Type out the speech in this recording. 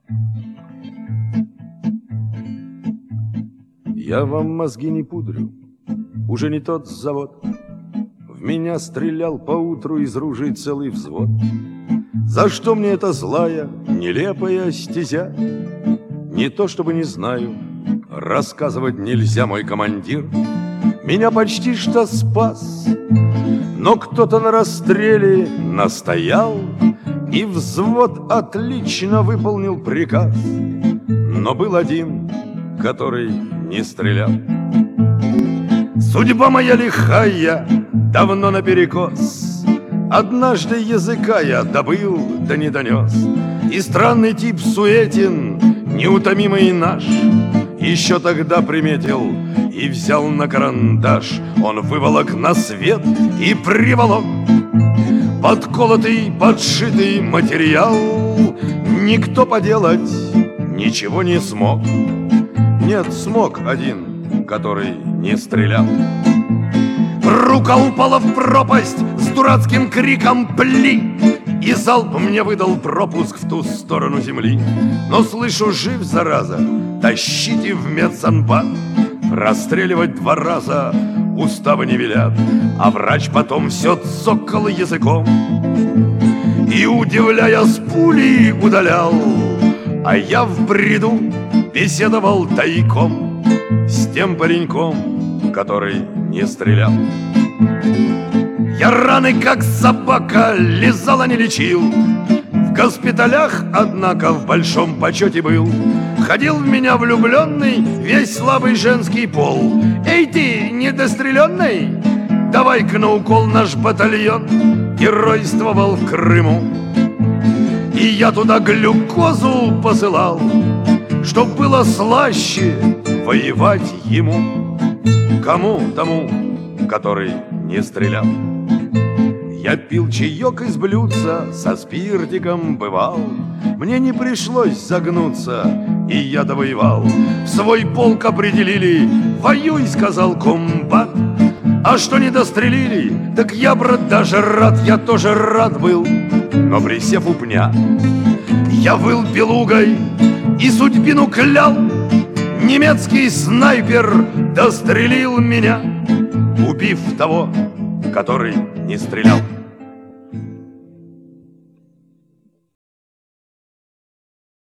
Я вам мозги не пудрю, уже не тот завод. В меня стрелял поутру из ружей целый взвод. За что мне эта злая, нелепая стезя? Не то чтобы не знаю, рассказывать нельзя, мой командир меня почти что спас. Но кто-то на расстреле настоял, и взвод отлично выполнил приказ. Но был один, который не стрелял. Судьба моя лихая, давно наперекос. Однажды языка я добыл, да не донес. И странный тип суетен, неутомимый наш, еще тогда приметил и взял на карандаш. Он выволок на свет и приволок подколотый, подшитый материал. Никто поделать ничего не смог. Нет, смог один, который не стрелял. Рука упала в пропасть с дурацким криком «Пли!» И залп мне выдал пропуск в ту сторону земли. Но слышу, жив, зараза, тащите в медсанбат. Расстреливать 2 раза уставы не велят. А врач потом все цокал языком и, удивляя, с пули удалял. А я в бреду беседовал тайком с тем пареньком, который не стрелял. Я раны, как собака, лизал, а не лечил. В госпиталях, однако, в большом почете был. Ходил в меня влюбленный весь слабый женский пол. Эй ты, недостреленный, давай-ка на укол наш батальон геройствовал в Крыму. И я туда глюкозу посылал, чтоб было слаще воевать ему. Кому? Тому, который не стрелял. Я пил чаек из блюдца, со спиртиком бывал. Мне не пришлось загнуться, и я довоевал. В свой полк определили, воюй, сказал комбат. А что не дострелили, так я, брат, даже рад. Я тоже рад был, но присев у пня, я выл белугой и судьбину клял. Немецкий снайпер дострелил меня, убив того, который не стрелял.